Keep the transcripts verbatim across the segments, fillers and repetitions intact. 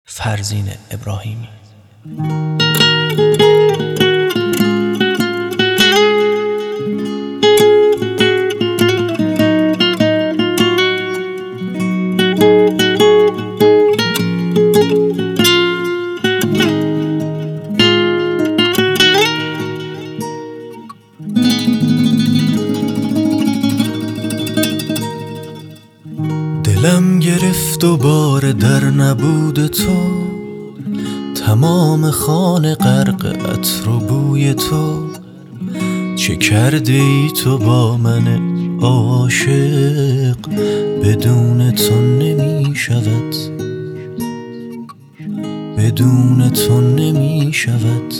فرزین ابراهیمی. دلم گرفت و بار در نبود تو، تمام خانه غرق عطر و بوی تو. چه کرده ای تو با من عاشق، بدون تو نمی شود، بدون تو نمی شود.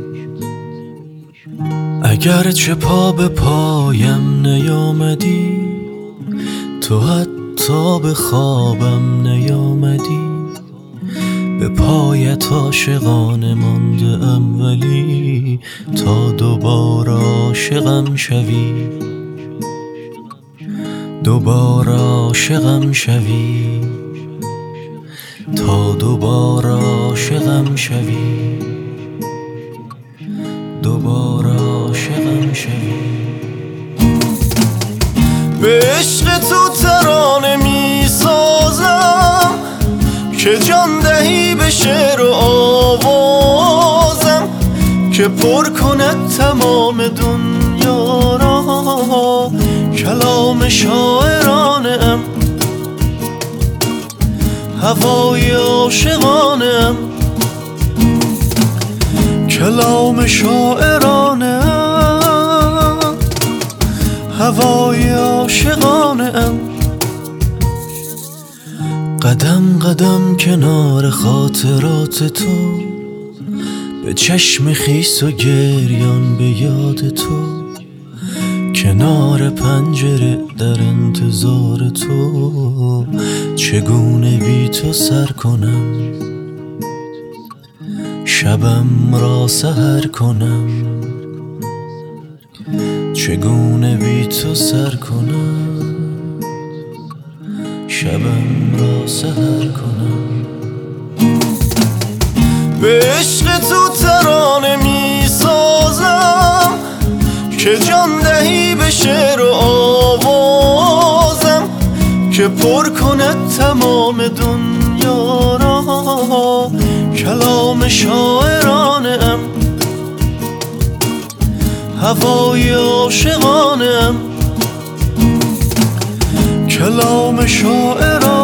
اگر چه پا به پایم نیامدی، تو حتی به خوابم نیامدی. به پایت عاشقانه مانده ام، ولی تا دوباره عاشقم شوی، دوباره عاشقم شوی، تا دوباره عاشقم شوی، دوباره عاشقم شوی. به عشق تو ترانه می سازم که جان دهی به شعر و آوازم، که پر کند تمام دنیا را کلام شاعرانه ام. هوای عاشقانه ام، کلام شاعرانه ام، هوای عاشقانه ام. قدم قدم کنار خاطرات تو، به چشم خیس و گریان به یاد تو. کنار پنجره در انتظار تو، چگونه بی تو سر کنم، شبم را سحر کنم. چگونه بی تو سر کنم، شبم را سحر کنم. به عشق تو ترانه می سازم که جان دهی به شعر و آوازم، که پر کند تمام دنیا را کلام شاعرانه ام. هوای عاشقانه ام، کلام شاعرانه